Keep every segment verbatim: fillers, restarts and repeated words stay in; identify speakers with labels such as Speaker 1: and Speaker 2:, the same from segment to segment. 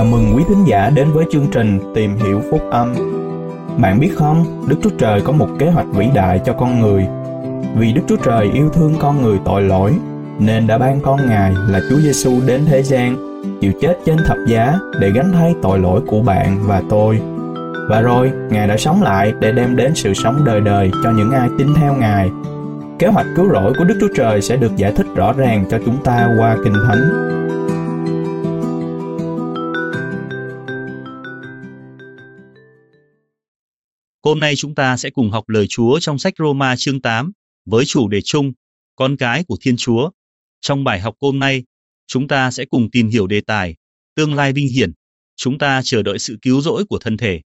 Speaker 1: Chào mừng quý thính giả đến với chương trình Tìm hiểu phúc âm. Bạn biết không, Đức Chúa Trời có một kế hoạch vĩ đại cho con người. Vì Đức Chúa Trời yêu thương con người tội lỗi, nên đã ban con Ngài là Chúa Giêsu đến thế gian, chịu chết trên thập giá để gánh thay tội lỗi của bạn và tôi. Và rồi, Ngài đã sống lại để đem đến sự sống đời đời cho những ai tin theo Ngài. Kế hoạch cứu rỗi của Đức Chúa Trời sẽ được giải thích rõ ràng cho chúng ta qua Kinh Thánh.
Speaker 2: Hôm nay chúng ta sẽ cùng học lời Chúa trong sách Roma chương tám với chủ đề chung, con cái của Thiên Chúa. Trong bài học hôm nay, chúng ta sẽ cùng tìm hiểu đề tài, tương lai vinh hiển, chúng ta chờ đợi sự cứu rỗi của thân thể.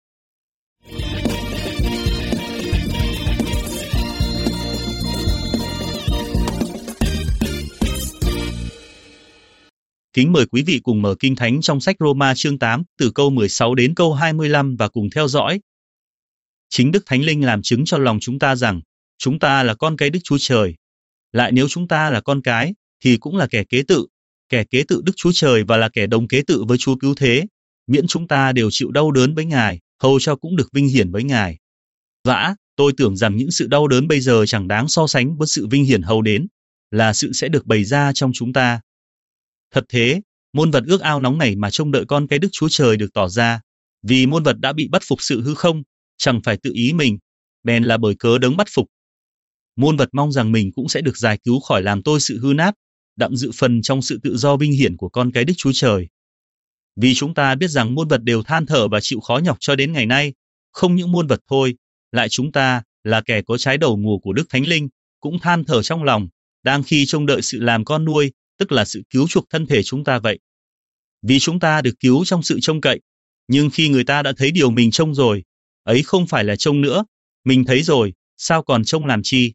Speaker 2: Kính mời quý vị cùng mở Kinh Thánh trong sách Roma chương tám từ câu mười sáu đến câu hai mươi lăm và cùng theo dõi. Chính Đức Thánh Linh làm chứng cho lòng chúng ta rằng chúng ta là con cái Đức Chúa Trời. Lại nếu chúng ta là con cái thì cũng là kẻ kế tự, kẻ kế tự Đức Chúa Trời và là kẻ đồng kế tự với Chúa Cứu Thế, miễn chúng ta đều chịu đau đớn với Ngài, hầu cho cũng được vinh hiển với Ngài. Vả, tôi tưởng rằng những sự đau đớn bây giờ chẳng đáng so sánh với sự vinh hiển hầu đến, là sự sẽ được bày ra trong chúng ta. Thật thế, muôn vật ước ao nóng nảy mà trông đợi con cái Đức Chúa Trời được tỏ ra, vì muôn vật đã bị bắt phục sự hư không, chẳng phải tự ý mình, bèn là bởi cớ đấng bắt phục. Muôn vật mong rằng mình cũng sẽ được giải cứu khỏi làm tôi sự hư nát, đặng dự phần trong sự tự do vinh hiển của con cái Đức Chúa Trời. Vì chúng ta biết rằng muôn vật đều than thở và chịu khó nhọc cho đến ngày nay, không những muôn vật thôi, lại chúng ta, là kẻ có trái đầu mùa của Đức Thánh Linh, cũng than thở trong lòng, đang khi trông đợi sự làm con nuôi, tức là sự cứu chuộc thân thể chúng ta vậy. Vì chúng ta được cứu trong sự trông cậy, nhưng khi người ta đã thấy điều mình trông rồi, ấy không phải là trông nữa, mình thấy rồi, sao còn trông làm chi?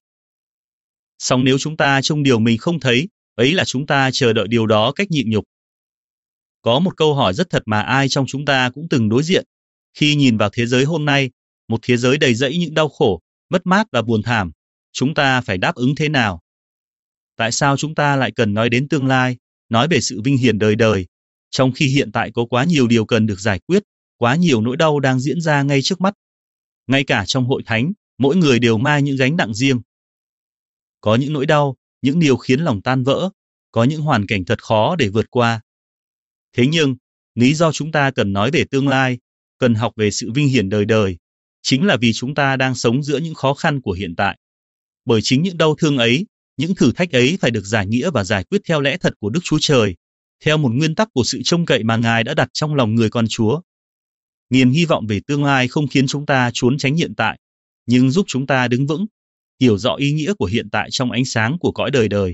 Speaker 2: Song nếu chúng ta trông điều mình không thấy, ấy là chúng ta chờ đợi điều đó cách nhịn nhục. Có một câu hỏi rất thật mà ai trong chúng ta cũng từng đối diện, khi nhìn vào thế giới hôm nay, một thế giới đầy rẫy những đau khổ, mất mát và buồn thảm, chúng ta phải đáp ứng thế nào? Tại sao chúng ta lại cần nói đến tương lai, nói về sự vinh hiển đời đời, trong khi hiện tại có quá nhiều điều cần được giải quyết, quá nhiều nỗi đau đang diễn ra ngay trước mắt. Ngay cả trong hội thánh, mỗi người đều mang những gánh nặng riêng. Có những nỗi đau, những điều khiến lòng tan vỡ, có những hoàn cảnh thật khó để vượt qua. Thế nhưng, lý do chúng ta cần nói về tương lai, cần học về sự vinh hiển đời đời, chính là vì chúng ta đang sống giữa những khó khăn của hiện tại. Bởi chính những đau thương ấy, những thử thách ấy phải được giải nghĩa và giải quyết theo lẽ thật của Đức Chúa Trời, theo một nguyên tắc của sự trông cậy mà Ngài đã đặt trong lòng người con Chúa. Niềm hy vọng về tương lai không khiến chúng ta trốn tránh hiện tại, nhưng giúp chúng ta đứng vững, hiểu rõ ý nghĩa của hiện tại trong ánh sáng của cõi đời đời.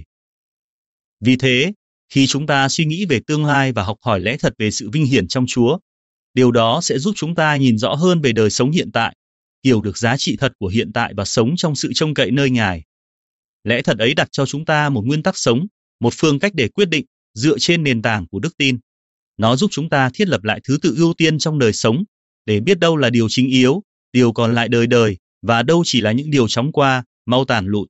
Speaker 2: Vì thế, khi chúng ta suy nghĩ về tương lai và học hỏi lẽ thật về sự vinh hiển trong Chúa, điều đó sẽ giúp chúng ta nhìn rõ hơn về đời sống hiện tại, hiểu được giá trị thật của hiện tại và sống trong sự trông cậy nơi Ngài. Lẽ thật ấy đặt cho chúng ta một nguyên tắc sống, một phương cách để quyết định, dựa trên nền tảng của đức tin. Nó giúp chúng ta thiết lập lại thứ tự ưu tiên trong đời sống, để biết đâu là điều chính yếu, điều còn lại đời đời, và đâu chỉ là những điều chóng qua, mau tàn lụi.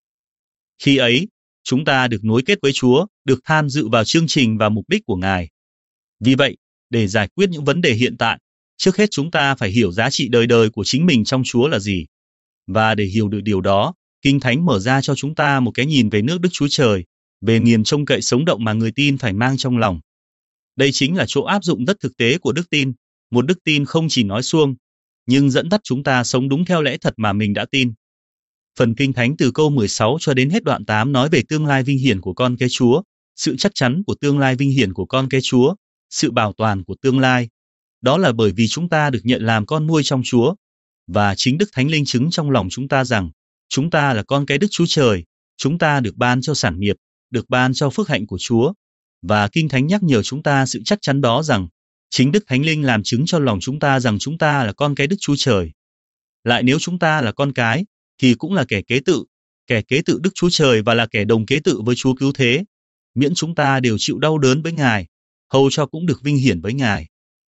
Speaker 2: Khi ấy, chúng ta được nối kết với Chúa, được tham dự vào chương trình và mục đích của Ngài. Vì vậy, để giải quyết những vấn đề hiện tại, trước hết chúng ta phải hiểu giá trị đời đời của chính mình trong Chúa là gì. Và để hiểu được điều đó, Kinh Thánh mở ra cho chúng ta một cái nhìn về nước Đức Chúa Trời, về niềm trông cậy sống động mà người tin phải mang trong lòng. Đây chính là chỗ áp dụng rất thực tế của đức tin, một đức tin không chỉ nói suông, nhưng dẫn dắt chúng ta sống đúng theo lẽ thật mà mình đã tin. Phần Kinh Thánh từ câu mười sáu cho đến hết đoạn tám nói về tương lai vinh hiển của con cái Chúa, sự chắc chắn của tương lai vinh hiển của con cái Chúa, sự bảo toàn của tương lai. Đó là bởi vì chúng ta được nhận làm con nuôi trong Chúa, và chính Đức Thánh Linh chứng trong lòng chúng ta rằng chúng ta là con cái Đức Chúa Trời, chúng ta được ban cho sản nghiệp, được ban cho phước hạnh của Chúa. Và Kinh Thánh nhắc nhở chúng ta sự chắc chắn đó rằng chính Đức Thánh Linh làm chứng cho lòng chúng ta rằng chúng ta là con cái Đức Chúa Trời. Lại nếu chúng ta là con cái, thì cũng là kẻ kế tự, kẻ kế tự Đức Chúa Trời và là kẻ đồng kế tự với Chúa Cứu Thế, miễn chúng ta đều chịu đau đớn với Ngài, hầu cho cũng được vinh hiển với Ngài.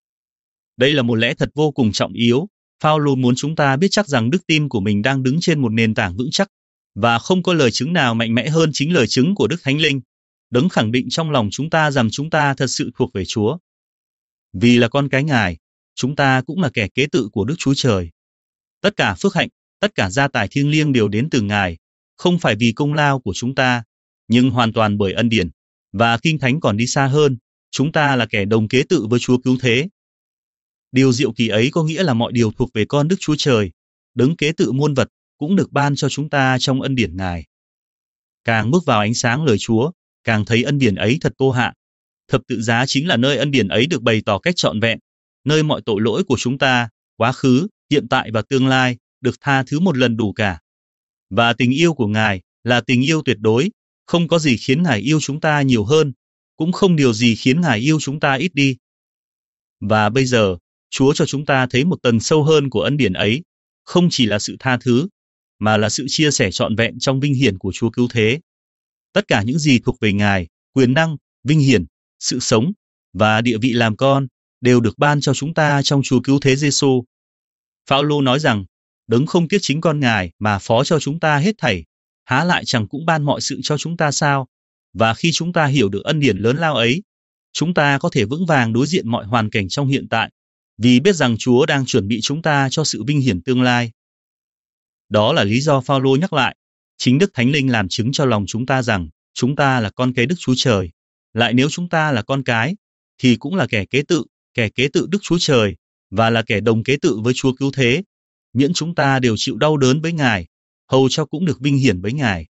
Speaker 2: Đây là một lẽ thật vô cùng trọng yếu. Phao-lô muốn chúng ta biết chắc rằng đức tin của mình đang đứng trên một nền tảng vững chắc, và không có lời chứng nào mạnh mẽ hơn chính lời chứng của Đức Thánh Linh, đấng khẳng định trong lòng chúng ta rằng chúng ta thật sự thuộc về Chúa. Vì là con cái Ngài, chúng ta cũng là kẻ kế tự của Đức Chúa Trời. Tất cả phước hạnh, tất cả gia tài thiêng liêng đều đến từ Ngài, không phải vì công lao của chúng ta, nhưng hoàn toàn bởi ân điển. Và Kinh Thánh còn đi xa hơn, chúng ta là kẻ đồng kế tự với Chúa Cứu Thế. Điều diệu kỳ ấy có nghĩa là mọi điều thuộc về con Đức Chúa Trời, đấng kế tự muôn vật, cũng được ban cho chúng ta trong ân điển Ngài. Càng bước vào ánh sáng lời Chúa, càng thấy ân điển ấy thật vô hạn. Thập tự giá chính là nơi ân điển ấy được bày tỏ cách trọn vẹn, nơi mọi tội lỗi của chúng ta, quá khứ, hiện tại và tương lai, được tha thứ một lần đủ cả. Và tình yêu của Ngài là tình yêu tuyệt đối, không có gì khiến Ngài yêu chúng ta nhiều hơn, cũng không điều gì khiến Ngài yêu chúng ta ít đi. Và bây giờ, Chúa cho chúng ta thấy một tầng sâu hơn của ân điển ấy, không chỉ là sự tha thứ, mà là sự chia sẻ trọn vẹn trong vinh hiển của Chúa Cứu Thế. Tất cả những gì thuộc về Ngài, quyền năng, vinh hiển, sự sống và địa vị làm con đều được ban cho chúng ta trong Chúa Cứu Thế Giêsu. Phao-lô nói rằng, đấng không tiếc chính con Ngài mà phó cho chúng ta hết thảy, há lại chẳng cũng ban mọi sự cho chúng ta sao? Và khi chúng ta hiểu được ân điển lớn lao ấy, chúng ta có thể vững vàng đối diện mọi hoàn cảnh trong hiện tại, vì biết rằng Chúa đang chuẩn bị chúng ta cho sự vinh hiển tương lai. Đó là lý do Phao-lô nhắc lại, chính Đức Thánh Linh làm chứng cho lòng chúng ta rằng chúng ta là con cái Đức Chúa Trời. Lại nếu chúng ta là con cái, thì cũng là kẻ kế tự, kẻ kế tự Đức Chúa Trời, và là kẻ đồng kế tự với Chúa Cứu Thế, miễn chúng ta đều chịu đau đớn với Ngài, hầu cho cũng được vinh hiển với Ngài.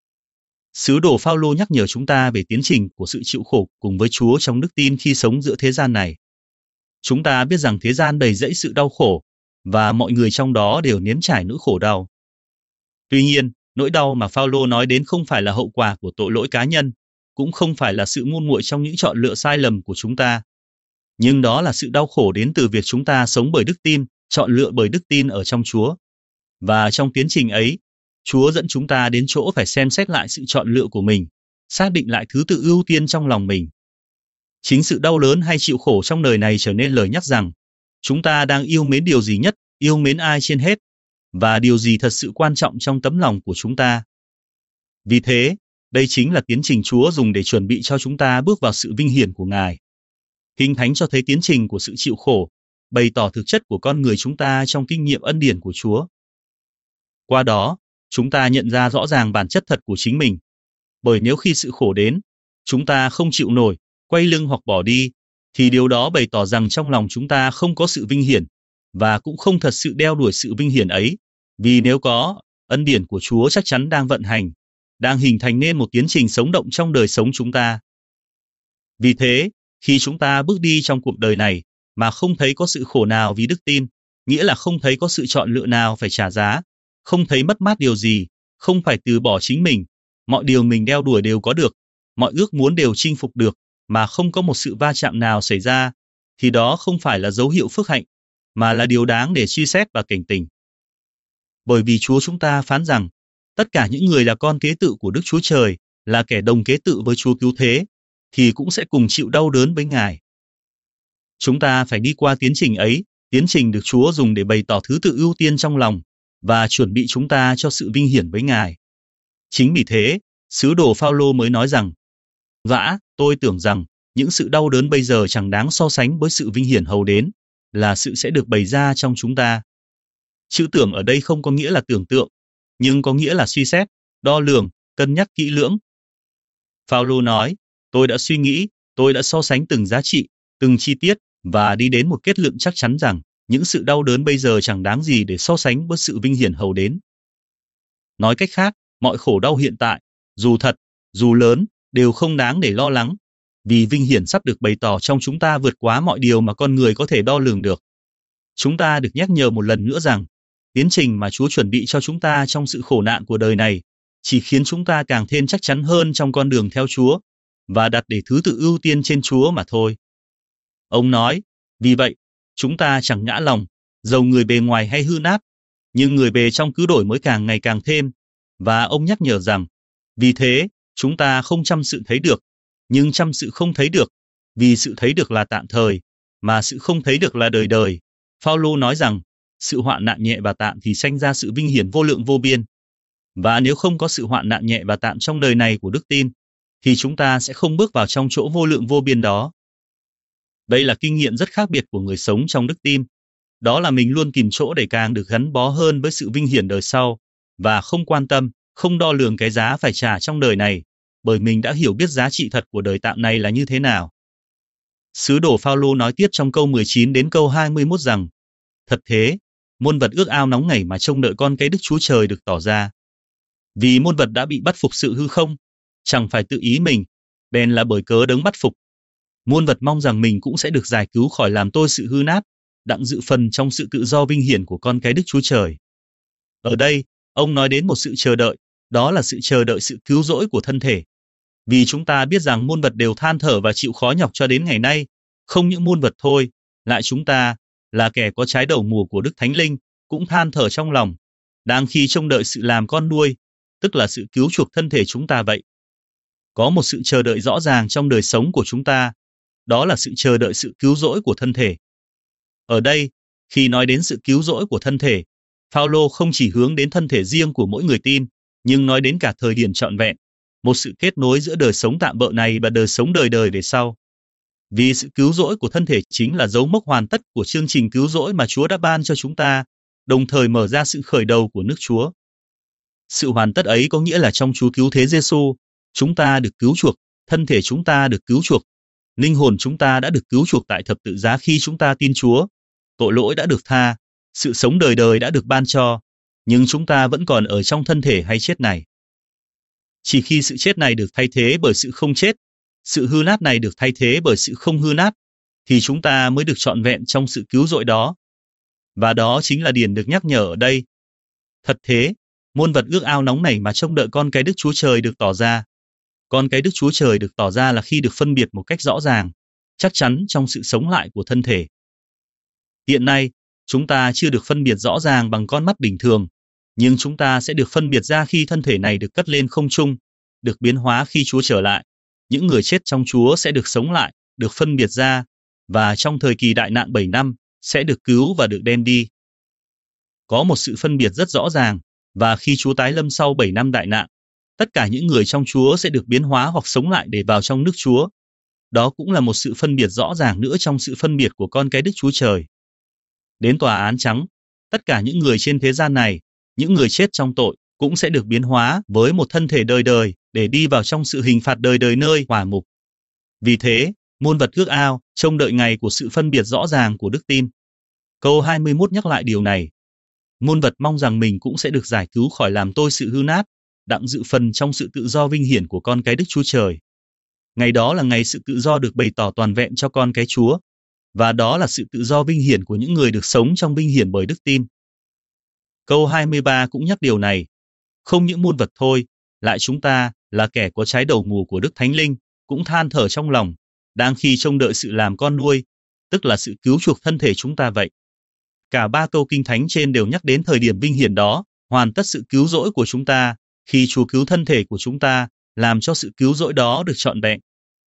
Speaker 2: Sứ đồ Phao-lô nhắc nhở chúng ta về tiến trình của sự chịu khổ cùng với Chúa trong đức tin khi sống giữa thế gian này. Chúng ta biết rằng thế gian đầy rẫy sự đau khổ, và mọi người trong đó đều nếm trải nỗi khổ đau. Tuy nhiên, nỗi đau mà Phao-lô nói đến không phải là hậu quả của tội lỗi cá nhân, cũng không phải là sự ngu muội trong những chọn lựa sai lầm của chúng ta. Nhưng đó là sự đau khổ đến từ việc chúng ta sống bởi đức tin, chọn lựa bởi đức tin ở trong Chúa. Và trong tiến trình ấy, Chúa dẫn chúng ta đến chỗ phải xem xét lại sự chọn lựa của mình, xác định lại thứ tự ưu tiên trong lòng mình. Chính sự đau đớn hay chịu khổ trong đời này trở nên lời nhắc rằng chúng ta đang yêu mến điều gì nhất, yêu mến ai trên hết, và điều gì thật sự quan trọng trong tấm lòng của chúng ta. Vì thế, đây chính là tiến trình Chúa dùng để chuẩn bị cho chúng ta bước vào sự vinh hiển của Ngài. Kinh Thánh cho thấy tiến trình của sự chịu khổ, bày tỏ thực chất của con người chúng ta trong kinh nghiệm ân điển của Chúa. Qua đó, chúng ta nhận ra rõ ràng bản chất thật của chính mình. Bởi nếu khi sự khổ đến, chúng ta không chịu nổi, quay lưng hoặc bỏ đi, thì điều đó bày tỏ rằng trong lòng chúng ta không có sự vinh hiển, và cũng không thật sự đeo đuổi sự vinh hiển ấy. Vì nếu có, ân điển của Chúa chắc chắn đang vận hành, đang hình thành nên một tiến trình sống động trong đời sống chúng ta. Vì thế, khi chúng ta bước đi trong cuộc đời này mà không thấy có sự khổ nào vì đức tin, nghĩa là không thấy có sự chọn lựa nào phải trả giá, không thấy mất mát điều gì, không phải từ bỏ chính mình, mọi điều mình đeo đuổi đều có được, mọi ước muốn đều chinh phục được, mà không có một sự va chạm nào xảy ra, thì đó không phải là dấu hiệu phước hạnh, mà là điều đáng để suy xét và cảnh tỉnh. Bởi vì Chúa chúng ta phán rằng, tất cả những người là con kế tự của Đức Chúa Trời, là kẻ đồng kế tự với Chúa Cứu Thế, thì cũng sẽ cùng chịu đau đớn với Ngài. Chúng ta phải đi qua tiến trình ấy, tiến trình được Chúa dùng để bày tỏ thứ tự ưu tiên trong lòng, và chuẩn bị chúng ta cho sự vinh hiển với Ngài. Chính vì thế, sứ đồ Phao-lô mới nói rằng, vả, tôi tưởng rằng, những sự đau đớn bây giờ chẳng đáng so sánh với sự vinh hiển hầu đến, là sự sẽ được bày ra trong chúng ta. Chữ tưởng ở đây không có nghĩa là tưởng tượng, nhưng có nghĩa là suy xét, đo lường, cân nhắc kỹ lưỡng. Phao-lô nói, tôi đã suy nghĩ, tôi đã so sánh từng giá trị, từng chi tiết, và đi đến một kết luận chắc chắn rằng, những sự đau đớn bây giờ chẳng đáng gì để so sánh với sự vinh hiển hầu đến. Nói cách khác, mọi khổ đau hiện tại, dù thật, dù lớn, đều không đáng để lo lắng, vì vinh hiển sắp được bày tỏ trong chúng ta vượt quá mọi điều mà con người có thể đo lường được. Chúng ta được nhắc nhở một lần nữa rằng, tiến trình mà Chúa chuẩn bị cho chúng ta trong sự khổ nạn của đời này, chỉ khiến chúng ta càng thêm chắc chắn hơn trong con đường theo Chúa, và đặt để thứ tự ưu tiên trên Chúa mà thôi. Ông nói, vì vậy, chúng ta chẳng ngã lòng, dầu người bề ngoài hay hư nát, nhưng người bề trong cứ đổi mới càng ngày càng thêm. Và ông nhắc nhở rằng, vì thế, chúng ta không chăm sự thấy được, nhưng chăm sự không thấy được, vì sự thấy được là tạm thời, mà sự không thấy được là đời đời. Phao-lô nói rằng, sự hoạn nạn nhẹ và tạm thì sanh ra sự vinh hiển vô lượng vô biên. Và nếu không có sự hoạn nạn nhẹ và tạm trong đời này của đức tin, thì chúng ta sẽ không bước vào trong chỗ vô lượng vô biên đó. Đây là kinh nghiệm rất khác biệt của người sống trong đức tin. Đó là mình luôn tìm chỗ để càng được gắn bó hơn với sự vinh hiển đời sau, và không quan tâm, không đo lường cái giá phải trả trong đời này, bởi mình đã hiểu biết giá trị thật của đời tạm này là như thế nào. Sứ đồ Phao-lô nói tiếp trong câu mười chín đến câu hai mươi mốt rằng, thật thế, muôn vật ước ao nóng nảy mà trông đợi con cái Đức Chúa Trời được tỏ ra. Vì muôn vật đã bị bắt phục sự hư không, chẳng phải tự ý mình, bèn là bởi cớ đấng bắt phục. Muôn vật mong rằng mình cũng sẽ được giải cứu khỏi làm tôi sự hư nát, đặng dự phần trong sự tự do vinh hiển của con cái Đức Chúa Trời. Ở đây, ông nói đến một sự chờ đợi, đó là sự chờ đợi sự cứu rỗi của thân thể. Vì chúng ta biết rằng muôn vật đều than thở và chịu khó nhọc cho đến ngày nay, không những muôn vật thôi, lại chúng ta, là kẻ có trái đầu mùa của Đức Thánh Linh, cũng than thở trong lòng, đang khi trông đợi sự làm con nuôi, tức là sự cứu chuộc thân thể chúng ta vậy. Có một sự chờ đợi rõ ràng trong đời sống của chúng ta, đó là sự chờ đợi sự cứu rỗi của thân thể. Ở đây, khi nói đến sự cứu rỗi của thân thể, Phao-lô không chỉ hướng đến thân thể riêng của mỗi người tin, nhưng nói đến cả thời điểm trọn vẹn, một sự kết nối giữa đời sống tạm bợ này và đời sống đời đời về sau. Vì sự cứu rỗi của thân thể chính là dấu mốc hoàn tất của chương trình cứu rỗi mà Chúa đã ban cho chúng ta, đồng thời mở ra sự khởi đầu của nước Chúa. Sự hoàn tất ấy có nghĩa là trong Chúa cứu thế Giêsu, chúng ta được cứu chuộc, thân thể chúng ta được cứu chuộc, linh hồn chúng ta đã được cứu chuộc tại thập tự giá khi chúng ta tin Chúa, tội lỗi đã được tha, sự sống đời đời đã được ban cho, nhưng chúng ta vẫn còn ở trong thân thể hay chết này. Chỉ khi sự chết này được thay thế bởi sự không chết, sự hư nát này được thay thế bởi sự không hư nát, thì chúng ta mới được trọn vẹn trong sự cứu rỗi đó. Và đó chính là điển được nhắc nhở ở đây. Thật thế, muôn vật ước ao nóng nảy mà trông đợi con cái Đức Chúa Trời được tỏ ra. Con cái Đức Chúa Trời được tỏ ra là khi được phân biệt một cách rõ ràng, chắc chắn trong sự sống lại của thân thể. Hiện nay, chúng ta chưa được phân biệt rõ ràng bằng con mắt bình thường, nhưng chúng ta sẽ được phân biệt ra khi thân thể này được cất lên không trung, được biến hóa khi Chúa trở lại. Những người chết trong Chúa sẽ được sống lại, được phân biệt ra, và trong thời kỳ đại nạn bảy năm, sẽ được cứu và được đem đi. Có một sự phân biệt rất rõ ràng, và khi Chúa tái lâm sau bảy năm đại nạn, tất cả những người trong Chúa sẽ được biến hóa hoặc sống lại để vào trong nước Chúa. Đó cũng là một sự phân biệt rõ ràng nữa trong sự phân biệt của con cái Đức Chúa Trời. Đến tòa án trắng, tất cả những người trên thế gian này, những người chết trong tội, cũng sẽ được biến hóa với một thân thể đời đời để đi vào trong sự hình phạt đời đời nơi hỏa mục. Vì thế, muôn vật ước ao, trông đợi ngày của sự phân biệt rõ ràng của đức tin. Câu hai mươi mốt nhắc lại điều này. Muôn vật mong rằng mình cũng sẽ được giải cứu khỏi làm tôi sự hư nát, đặng dự phần trong sự tự do vinh hiển của con cái Đức Chúa Trời. Ngày đó là ngày sự tự do được bày tỏ toàn vẹn cho con cái Chúa, và đó là sự tự do vinh hiển của những người được sống trong vinh hiển bởi đức tin. Câu hai mươi ba cũng nhắc điều này. Không những muôn vật thôi, lại chúng ta, là kẻ có trái đầu mùa của Đức Thánh Linh, cũng than thở trong lòng, đang khi trông đợi sự làm con nuôi, tức là sự cứu chuộc thân thể chúng ta vậy. Cả ba câu kinh thánh trên đều nhắc đến thời điểm vinh hiển đó, hoàn tất sự cứu rỗi của chúng ta, khi Chúa cứu thân thể của chúng ta, làm cho sự cứu rỗi đó được trọn vẹn.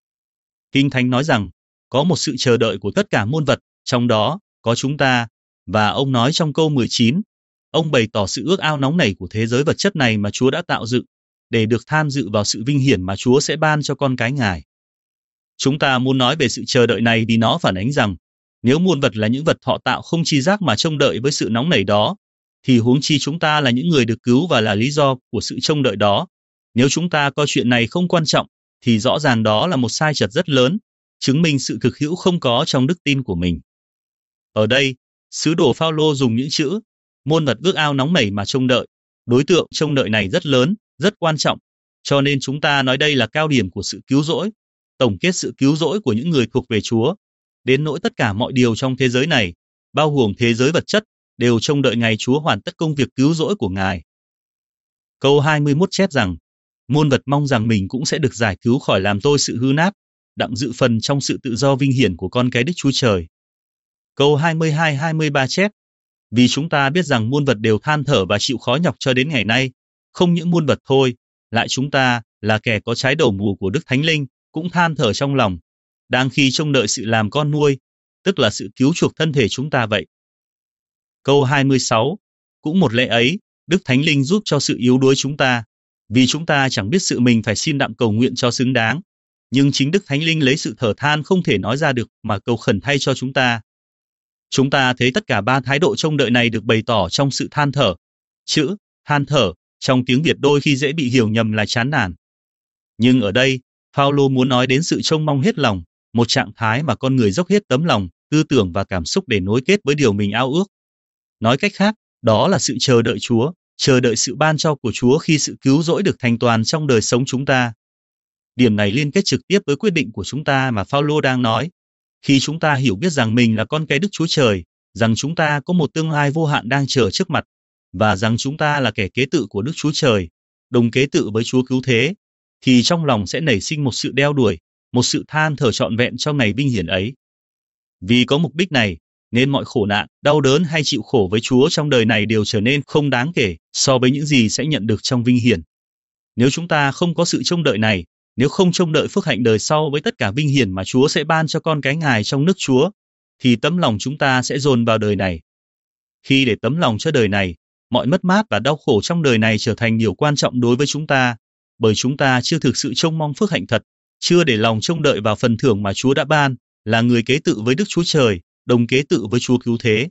Speaker 2: Kinh thánh nói rằng, có một sự chờ đợi của tất cả muôn vật, trong đó, có chúng ta, và ông nói trong câu mười chín, ông bày tỏ sự ước ao nóng nảy của thế giới vật chất này mà Chúa đã tạo dựng, để được tham dự vào sự vinh hiển mà Chúa sẽ ban cho con cái Ngài. Chúng ta muốn nói về sự chờ đợi này vì nó phản ánh rằng, nếu muôn vật là những vật thọ tạo không tri giác mà trông đợi với sự nóng nảy đó, thì huống chi chúng ta là những người được cứu và là lý do của sự trông đợi đó. Nếu chúng ta coi chuyện này không quan trọng, thì rõ ràng đó là một sai trật rất lớn, chứng minh sự thực hữu không có trong đức tin của mình. Ở đây, sứ đồ Phao-lô dùng những chữ muôn vật ước ao nóng nảy mà trông đợi. Đối tượng trông đợi này rất lớn, rất quan trọng, cho nên chúng ta nói đây là cao điểm của sự cứu rỗi, tổng kết sự cứu rỗi của những người thuộc về Chúa, đến nỗi tất cả mọi điều trong thế giới này, bao gồm thế giới vật chất, đều trông đợi ngày Chúa hoàn tất công việc cứu rỗi của Ngài. Câu hai mươi mốt chép rằng, muôn vật mong rằng mình cũng sẽ được giải cứu khỏi làm tôi sự hư nát, đặng dự phần trong sự tự do vinh hiển của con cái Đức Chúa Trời. Câu hai mươi hai hai mươi ba chép, vì chúng ta biết rằng muôn vật đều than thở và chịu khó nhọc cho đến ngày nay, không những muôn vật thôi, lại chúng ta, là kẻ có trái đầu mùa của Đức Thánh Linh, cũng than thở trong lòng, đang khi trông đợi sự làm con nuôi, tức là sự cứu chuộc thân thể chúng ta vậy. Câu hai mươi sáu, cũng một lẽ ấy, Đức Thánh Linh giúp cho sự yếu đuối chúng ta, vì chúng ta chẳng biết sự mình phải xin đặng cầu nguyện cho xứng đáng, nhưng chính Đức Thánh Linh lấy sự thở than không thể nói ra được mà cầu khẩn thay cho chúng ta. Chúng ta thấy tất cả ba thái độ trông đợi này được bày tỏ trong sự than thở. Chữ than thở trong tiếng Việt đôi khi dễ bị hiểu nhầm là chán nản. Nhưng ở đây, Phaolô muốn nói đến sự trông mong hết lòng, một trạng thái mà con người dốc hết tấm lòng, tư tưởng và cảm xúc để nối kết với điều mình ao ước. Nói cách khác, đó là sự chờ đợi Chúa, chờ đợi sự ban cho của Chúa khi sự cứu rỗi được thành toàn trong đời sống chúng ta. Điểm này liên kết trực tiếp với quyết định của chúng ta mà Phaolô đang nói. Khi chúng ta hiểu biết rằng mình là con cái Đức Chúa Trời, rằng chúng ta có một tương lai vô hạn đang chờ trước mặt, và rằng chúng ta là kẻ kế tự của Đức Chúa Trời, đồng kế tự với Chúa cứu thế, thì trong lòng sẽ nảy sinh một sự đeo đuổi, một sự than thở trọn vẹn trong ngày vinh hiển ấy. Vì có mục đích này, nên mọi khổ nạn, đau đớn hay chịu khổ với Chúa trong đời này đều trở nên không đáng kể so với những gì sẽ nhận được trong vinh hiển. Nếu chúng ta không có sự trông đợi này, nếu không trông đợi phước hạnh đời sau với tất cả vinh hiển mà Chúa sẽ ban cho con cái Ngài trong nước Chúa, thì tấm lòng chúng ta sẽ dồn vào đời này. Khi để tấm lòng cho đời này, mọi mất mát và đau khổ trong đời này trở thành điều quan trọng đối với chúng ta, bởi chúng ta chưa thực sự trông mong phước hạnh thật, chưa để lòng trông đợi vào phần thưởng mà Chúa đã ban, là người kế tự với Đức Chúa Trời, đồng kế tự với Chúa cứu thế.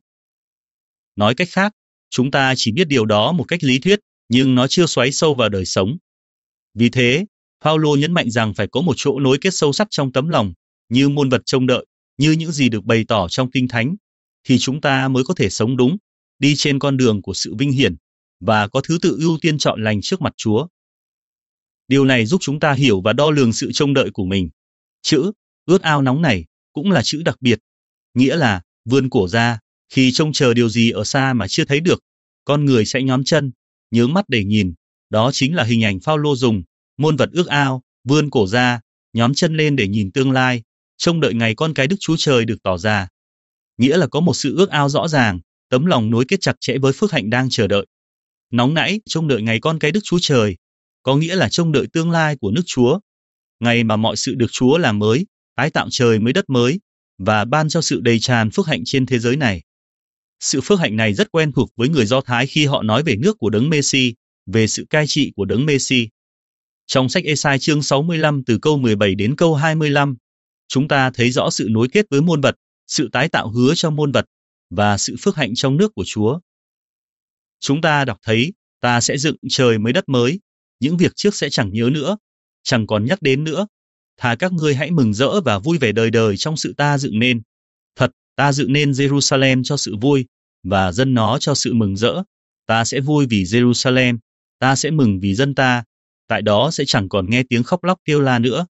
Speaker 2: Nói cách khác, chúng ta chỉ biết điều đó một cách lý thuyết, nhưng nó chưa xoáy sâu vào đời sống. Vì thế, Phaolô nhấn mạnh rằng phải có một chỗ nối kết sâu sắc trong tấm lòng, như muôn vật trông đợi, như những gì được bày tỏ trong Kinh Thánh, thì chúng ta mới có thể sống đúng, đi trên con đường của sự vinh hiển, và có thứ tự ưu tiên chọn lành trước mặt Chúa. Điều này giúp chúng ta hiểu và đo lường sự trông đợi của mình. Chữ ước ao nóng này cũng là chữ đặc biệt, nghĩa là vươn cổ ra, khi trông chờ điều gì ở xa mà chưa thấy được, con người sẽ nhón chân, nhướng mắt để nhìn. Đó chính là hình ảnh Phaolô dùng, muôn vật ước ao, vươn cổ ra, nhón chân lên để nhìn tương lai, trông đợi ngày con cái Đức Chúa Trời được tỏ ra. Nghĩa là có một sự ước ao rõ ràng, tấm lòng nối kết chặt chẽ với phước hạnh đang chờ đợi. Nóng nảy trông đợi ngày con cái Đức Chúa Trời, có nghĩa là trông đợi tương lai của nước Chúa, ngày mà mọi sự được Chúa làm mới, tái tạo trời mới đất mới, và ban cho sự đầy tràn phước hạnh trên thế giới này. Sự phước hạnh này rất quen thuộc với người Do Thái khi họ nói về nước của Đấng Mêsi, về sự cai trị của Đấng Mêsi. Trong sách Ê-sai chương sáu mươi lăm từ câu mười bảy đến câu hai mươi lăm, chúng ta thấy rõ sự nối kết với muôn vật, sự tái tạo hứa cho muôn vật, và sự phước hạnh trong nước của Chúa. Chúng ta đọc thấy, ta sẽ dựng trời mới đất mới, những việc trước sẽ chẳng nhớ nữa, chẳng còn nhắc đến nữa. Thà các ngươi hãy mừng rỡ và vui vẻ đời đời trong sự ta dựng nên. Thật, ta dựng nên Jerusalem cho sự vui, và dân nó cho sự mừng rỡ. Ta sẽ vui vì Jerusalem, ta sẽ mừng vì dân ta, tại đó sẽ chẳng còn nghe tiếng khóc lóc kêu la nữa.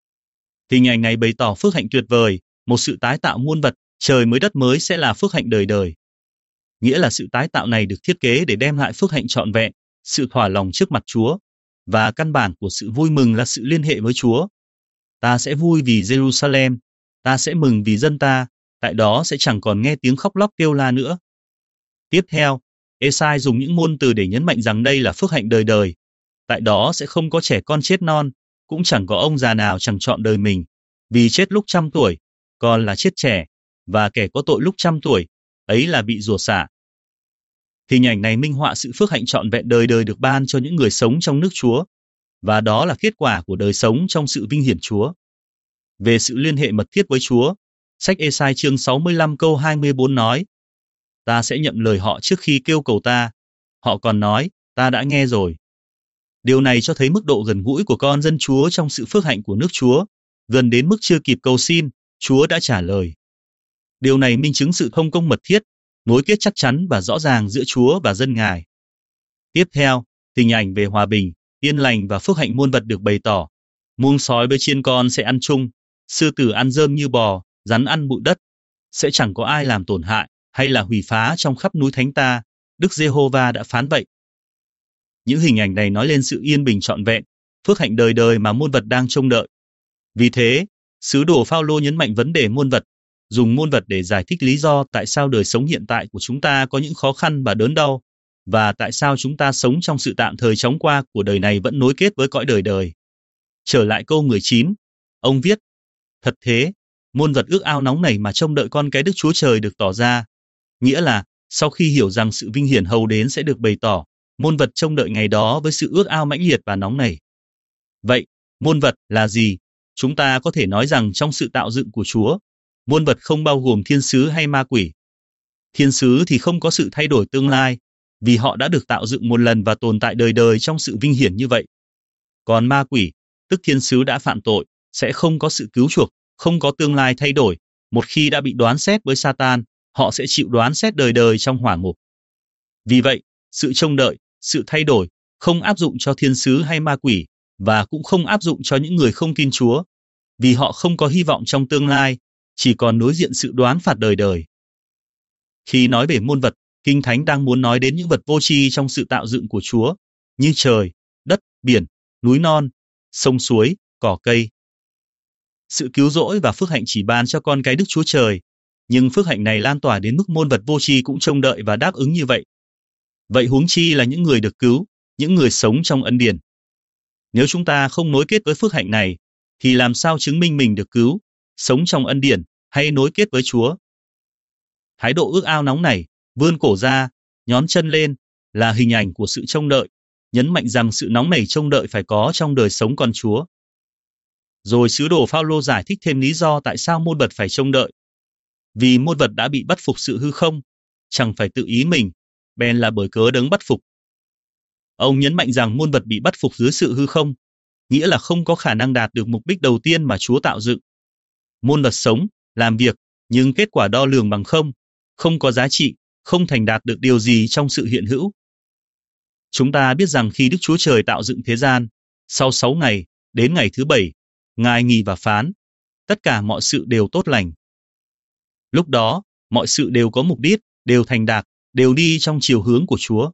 Speaker 2: Hình ảnh này bày tỏ phước hạnh tuyệt vời, một sự tái tạo muôn vật, trời mới đất mới sẽ là phước hạnh đời đời. Nghĩa là sự tái tạo này được thiết kế để đem lại phước hạnh trọn vẹn, sự thỏa lòng trước mặt Chúa, và căn bản của sự vui mừng là sự liên hệ với Chúa. Ta sẽ vui vì Jerusalem, ta sẽ mừng vì dân ta, tại đó sẽ chẳng còn nghe tiếng khóc lóc kêu la nữa. Tiếp theo, Ê-sai dùng những ngôn từ để nhấn mạnh rằng đây là phước hạnh đời đời. Tại đó sẽ không có trẻ con chết non, cũng chẳng có ông già nào chẳng chọn đời mình, vì chết lúc trăm tuổi, còn là chết trẻ, và kẻ có tội lúc trăm tuổi, ấy là bị rủa xả. Hình ảnh này minh họa sự phước hạnh trọn vẹn đời đời được ban cho những người sống trong nước Chúa, và đó là kết quả của đời sống trong sự vinh hiển Chúa. Về sự liên hệ mật thiết với Chúa, sách Ê-sai chương sáu mươi lăm câu hai mươi bốn nói, ta sẽ nhậm lời họ trước khi kêu cầu ta. Họ còn nói, ta đã nghe rồi. Điều này cho thấy mức độ gần gũi của con dân Chúa trong sự phước hạnh của nước Chúa, gần đến mức chưa kịp cầu xin, Chúa đã trả lời. Điều này minh chứng sự thông công mật thiết, nối kết chắc chắn và rõ ràng giữa Chúa và dân Ngài. Tiếp theo, hình ảnh về hòa bình, yên lành và phước hạnh muôn vật được bày tỏ. Muông sói với chiên con sẽ ăn chung, sư tử ăn rơm như bò, rắn ăn bụi đất. Sẽ chẳng có ai làm tổn hại hay là hủy phá trong khắp núi thánh ta, Đức Giê-hô-va đã phán vậy. Những hình ảnh này nói lên sự yên bình trọn vẹn, phước hạnh đời đời mà muôn vật đang trông đợi. Vì thế, sứ đồ Phaolô nhấn mạnh vấn đề muôn vật, dùng muôn vật để giải thích lý do tại sao đời sống hiện tại của chúng ta có những khó khăn và đớn đau, và tại sao chúng ta sống trong sự tạm thời chóng qua của đời này vẫn nối kết với cõi đời đời. Trở lại câu mười chín, ông viết, thật thế, muôn vật ước ao nóng này mà trông đợi con cái Đức Chúa Trời được tỏ ra. Nghĩa là, sau khi hiểu rằng sự vinh hiển hầu đến sẽ được bày tỏ, muôn vật trông đợi ngày đó với sự ước ao mãnh liệt và nóng nảy. Vậy, muôn vật là gì? Chúng ta có thể nói rằng trong sự tạo dựng của Chúa, muôn vật không bao gồm thiên sứ hay ma quỷ. Thiên sứ thì không có sự thay đổi tương lai, vì họ đã được tạo dựng một lần và tồn tại đời đời trong sự vinh hiển như vậy. Còn ma quỷ, tức thiên sứ đã phạm tội, sẽ không có sự cứu chuộc, không có tương lai thay đổi. Một khi đã bị đoán xét với Satan, họ sẽ chịu đoán xét đời đời trong hỏa ngục. Vì vậy, sự trông đợi, sự thay đổi không áp dụng cho thiên sứ hay ma quỷ, và cũng không áp dụng cho những người không tin Chúa, vì họ không có hy vọng trong tương lai, chỉ còn đối diện sự đoán phạt đời đời. Khi nói về muôn vật, Kinh Thánh đang muốn nói đến những vật vô tri trong sự tạo dựng của Chúa, như trời, đất, biển, núi non, sông suối, cỏ cây. Sự cứu rỗi và phước hạnh chỉ ban cho con cái Đức Chúa Trời, nhưng phước hạnh này lan tỏa đến mức muôn vật vô tri cũng trông đợi và đáp ứng như vậy. Vậy huống chi là những người được cứu, những người sống trong ân điển. Nếu chúng ta không nối kết với phước hạnh này, thì làm sao chứng minh mình được cứu, sống trong ân điển hay nối kết với Chúa? Thái độ ước ao nóng này, vươn cổ ra, nhón chân lên, là hình ảnh của sự trông đợi, nhấn mạnh rằng sự nóng nảy trông đợi phải có trong đời sống con Chúa. Rồi sứ đồ Phao-lô giải thích thêm lý do tại sao muôn vật phải trông đợi. Vì muôn vật đã bị bắt phục sự hư không, chẳng phải tự ý mình, bèn là bởi cớ đấng bắt phục. Ông nhấn mạnh rằng muôn vật bị bắt phục dưới sự hư không, nghĩa là không có khả năng đạt được mục đích đầu tiên mà Chúa tạo dựng. Muôn vật sống, làm việc, nhưng kết quả đo lường bằng không, không có giá trị, không thành đạt được điều gì trong sự hiện hữu. Chúng ta biết rằng khi Đức Chúa Trời tạo dựng thế gian, sau sáu ngày, đến ngày thứ bảy, Ngài nghỉ và phán, tất cả mọi sự đều tốt lành. Lúc đó, mọi sự đều có mục đích, đều thành đạt, đều đi trong chiều hướng của Chúa.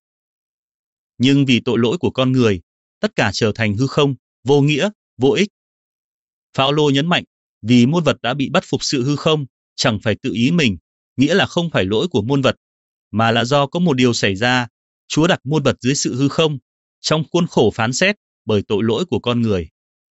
Speaker 2: Nhưng vì tội lỗi của con người, tất cả trở thành hư không, vô nghĩa, vô ích. Phao-lô nhấn mạnh, vì muôn vật đã bị bắt phục sự hư không, chẳng phải tự ý mình, nghĩa là không phải lỗi của muôn vật, mà là do có một điều xảy ra, Chúa đặt muôn vật dưới sự hư không, trong khuôn khổ phán xét bởi tội lỗi của con người.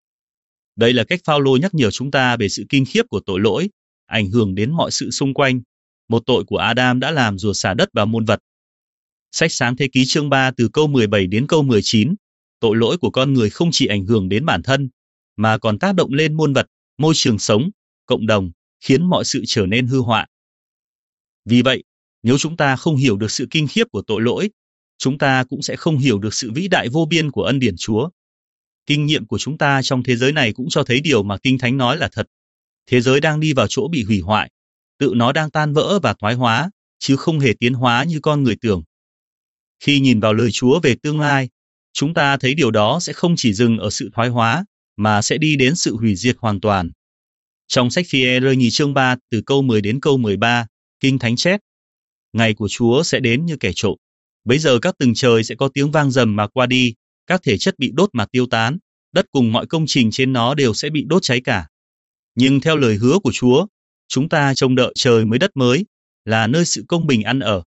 Speaker 2: Đây là cách Phao-lô nhắc nhở chúng ta về sự kinh khiếp của tội lỗi, ảnh hưởng đến mọi sự xung quanh. Một tội của Adam đã làm rủa xả đất và muôn vật. Sách Sáng Thế Ký chương ba từ câu mười bảy đến câu mười chín, tội lỗi của con người không chỉ ảnh hưởng đến bản thân, mà còn tác động lên muôn vật, môi trường sống, cộng đồng, khiến mọi sự trở nên hư hoại. Vì vậy, nếu chúng ta không hiểu được sự kinh khiếp của tội lỗi, chúng ta cũng sẽ không hiểu được sự vĩ đại vô biên của ân điển Chúa. Kinh nghiệm của chúng ta trong thế giới này cũng cho thấy điều mà Kinh Thánh nói là thật. Thế giới đang đi vào chỗ bị hủy hoại, tự nó đang tan vỡ và thoái hóa, chứ không hề tiến hóa như con người tưởng. Khi nhìn vào lời Chúa về tương lai, chúng ta thấy điều đó sẽ không chỉ dừng ở sự thoái hóa, mà sẽ đi đến sự hủy diệt hoàn toàn. Trong sách Phi-e-rơ nhì chương ba từ câu mười đến câu mười ba, Kinh Thánh chép: Ngày của Chúa sẽ đến như kẻ trộm. Bấy giờ các tầng trời sẽ có tiếng vang rầm mà qua đi, các thể chất bị đốt mà tiêu tán, đất cùng mọi công trình trên nó đều sẽ bị đốt cháy cả. Nhưng theo lời hứa của Chúa, chúng ta trông đợi trời mới đất mới, là nơi sự công bình ăn ở.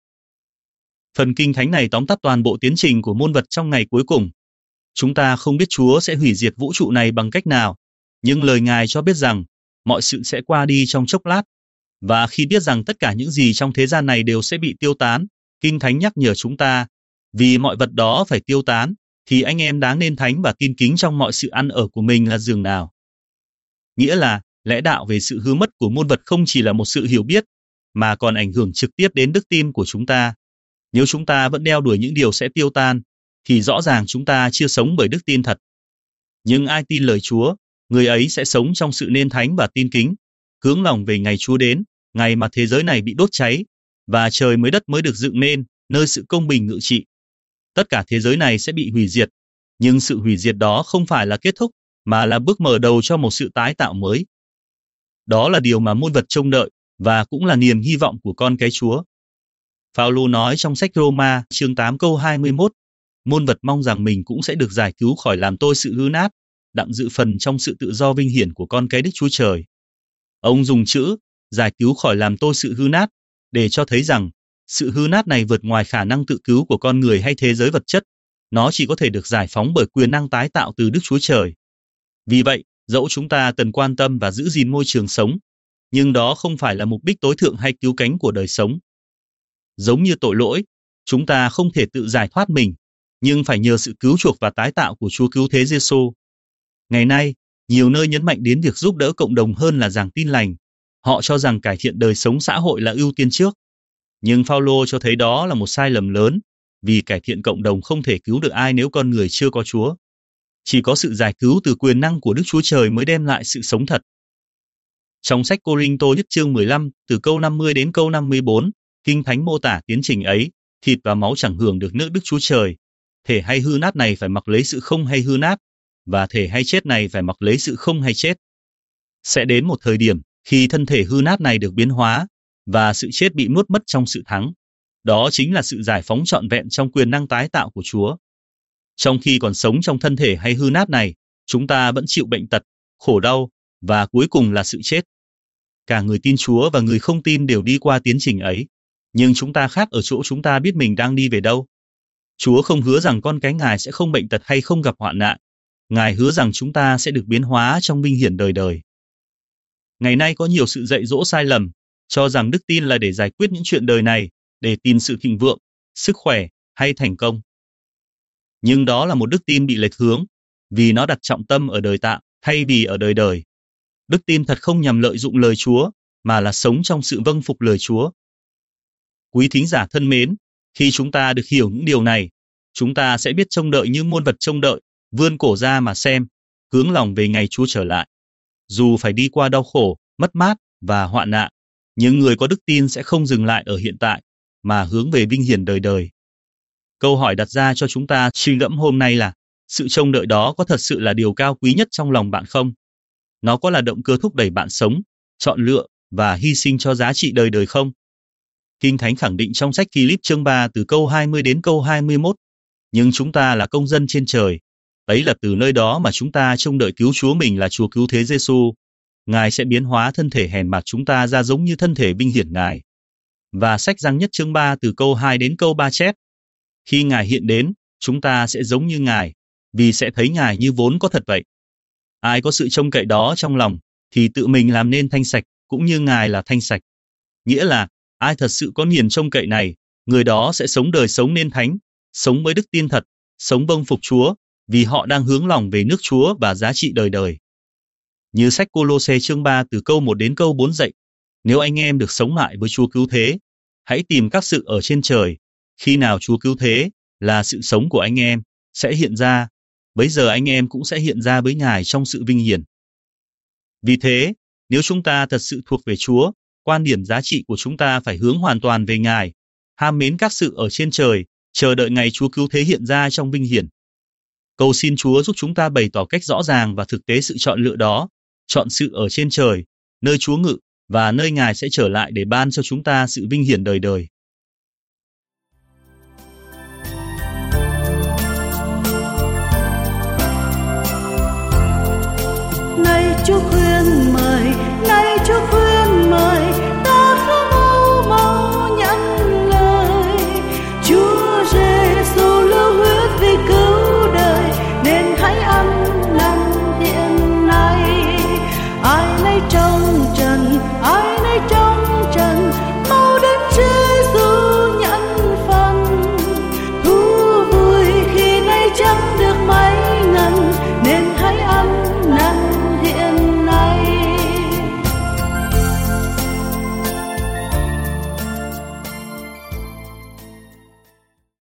Speaker 2: Phần Kinh Thánh này tóm tắt toàn bộ tiến trình của muôn vật trong ngày cuối cùng. Chúng ta không biết Chúa sẽ hủy diệt vũ trụ này bằng cách nào, nhưng lời Ngài cho biết rằng mọi sự sẽ qua đi trong chốc lát. Và khi biết rằng tất cả những gì trong thế gian này đều sẽ bị tiêu tán, Kinh Thánh nhắc nhở chúng ta, vì mọi vật đó phải tiêu tán, thì anh em đáng nên thánh và tin kính trong mọi sự ăn ở của mình là dường nào. Nghĩa là, lẽ đạo về sự hư mất của muôn vật không chỉ là một sự hiểu biết, mà còn ảnh hưởng trực tiếp đến đức tin của chúng ta. Nếu chúng ta vẫn đeo đuổi những điều sẽ tiêu tan, thì rõ ràng chúng ta chưa sống bởi đức tin thật. Nhưng ai tin lời Chúa, người ấy sẽ sống trong sự nên thánh và tin kính, hướng lòng về ngày Chúa đến, ngày mà thế giới này bị đốt cháy, và trời mới đất mới được dựng nên, nơi sự công bình ngự trị. Tất cả thế giới này sẽ bị hủy diệt, nhưng sự hủy diệt đó không phải là kết thúc, mà là bước mở đầu cho một sự tái tạo mới. Đó là điều mà muôn vật trông đợi, và cũng là niềm hy vọng của con cái Chúa. Phao-lô nói trong sách Roma chương tám câu hai mươi mốt, muôn vật mong rằng mình cũng sẽ được giải cứu khỏi làm tôi sự hư nát, đặng dự phần trong sự tự do vinh hiển của con cái Đức Chúa Trời. Ông dùng chữ giải cứu khỏi làm tôi sự hư nát để cho thấy rằng sự hư nát này vượt ngoài khả năng tự cứu của con người hay thế giới vật chất. Nó chỉ có thể được giải phóng bởi quyền năng tái tạo từ Đức Chúa Trời. Vì vậy, dẫu chúng ta cần quan tâm và giữ gìn môi trường sống, nhưng đó không phải là mục đích tối thượng hay cứu cánh của đời sống. Giống như tội lỗi, chúng ta không thể tự giải thoát mình, nhưng phải nhờ sự cứu chuộc và tái tạo của Chúa cứu thế Giêsu. Ngày nay, Nhiều nơi nhấn mạnh đến việc giúp đỡ cộng đồng hơn là giảng tin lành. Họ cho rằng cải thiện đời sống xã hội là ưu tiên trước. Nhưng Phaolô cho thấy đó là một sai lầm lớn, vì cải thiện cộng đồng không thể cứu được ai nếu con người chưa có Chúa. Chỉ có sự giải cứu từ quyền năng của Đức Chúa Trời mới đem lại sự sống thật. Trong sách Cô-rinh-tô nhất chương mười lăm, từ câu năm mươi đến câu năm mươi bốn, Kinh Thánh mô tả tiến trình ấy, thịt và máu chẳng hưởng được nước Đức Chúa Trời. Thể hay hư nát này phải mặc lấy sự không hay hư nát, và thể hay chết này phải mặc lấy sự không hay chết. Sẽ đến một thời điểm khi thân thể hư nát này được biến hóa, và sự chết bị nuốt mất trong sự thắng. Đó chính là sự giải phóng trọn vẹn trong quyền năng tái tạo của Chúa. Trong khi còn sống trong thân thể hay hư nát này, chúng ta vẫn chịu bệnh tật, khổ đau, và cuối cùng là sự chết. Cả người tin Chúa và người không tin đều đi qua tiến trình ấy. Nhưng chúng ta khác ở chỗ chúng ta biết mình đang đi về đâu. Chúa không hứa rằng con cái Ngài sẽ không bệnh tật hay không gặp hoạn nạn. Ngài hứa rằng chúng ta sẽ được biến hóa trong vinh hiển đời đời. Ngày nay có nhiều sự dạy dỗ sai lầm, cho rằng đức tin là để giải quyết những chuyện đời này, để tìm sự thịnh vượng, sức khỏe hay thành công. Nhưng đó là một đức tin bị lệch hướng, vì nó đặt trọng tâm ở đời tạm thay vì ở đời đời. Đức tin thật không nhằm lợi dụng lời Chúa, mà là sống trong sự vâng phục lời Chúa. Quý thính giả thân mến, khi chúng ta được hiểu những điều này, chúng ta sẽ biết trông đợi như muôn vật trông đợi, vươn cổ ra mà xem, hướng lòng về ngày Chúa trở lại. Dù phải đi qua đau khổ, mất mát và hoạn nạn, những người có đức tin sẽ không dừng lại ở hiện tại, mà hướng về vinh hiển đời đời. Câu hỏi đặt ra cho chúng ta suy ngẫm hôm nay là, sự trông đợi đó có thật sự là điều cao quý nhất trong lòng bạn không? Nó có là động cơ thúc đẩy bạn sống, chọn lựa và hy sinh cho giá trị đời đời không? Kinh Thánh khẳng định trong sách Philip chương ba từ câu hai mươi đến câu hai mươi mốt, nhưng chúng ta là công dân trên trời. Ấy là từ nơi đó mà chúng ta trông đợi cứu Chúa mình là Chúa cứu thế Giêsu. Ngài sẽ biến hóa thân thể hèn mạt chúng ta ra giống như thân thể vinh hiển Ngài. Và sách Giăng nhất chương ba từ câu hai đến câu ba chép, khi Ngài hiện đến, chúng ta sẽ giống như Ngài, vì sẽ thấy Ngài như vốn có thật vậy. Ai có sự trông cậy đó trong lòng, thì tự mình làm nên thanh sạch, cũng như Ngài là thanh sạch. Nghĩa là, ai thật sự có niềm trông cậy này, người đó sẽ sống đời sống nên thánh, sống với đức tin thật, sống vâng phục Chúa, vì họ đang hướng lòng về nước Chúa và giá trị đời đời. Như sách Cô-lô-xe chương ba từ câu một đến câu bốn dạy, nếu anh em được sống lại với Chúa cứu thế, hãy tìm các sự ở trên trời. Khi nào Chúa cứu thế, là sự sống của anh em, sẽ hiện ra, bấy giờ anh em cũng sẽ hiện ra với Ngài trong sự vinh hiển. Vì thế, nếu chúng ta thật sự thuộc về Chúa, quan điểm giá trị của chúng ta phải hướng hoàn toàn về Ngài, ham mến các sự ở trên trời, chờ đợi ngày Chúa cứu thế hiện ra trong vinh hiển. Cầu xin Chúa giúp chúng ta bày tỏ cách rõ ràng và thực tế sự chọn lựa đó, chọn sự ở trên trời, nơi Chúa ngự, và nơi Ngài sẽ trở lại để ban cho chúng ta sự vinh hiển đời đời.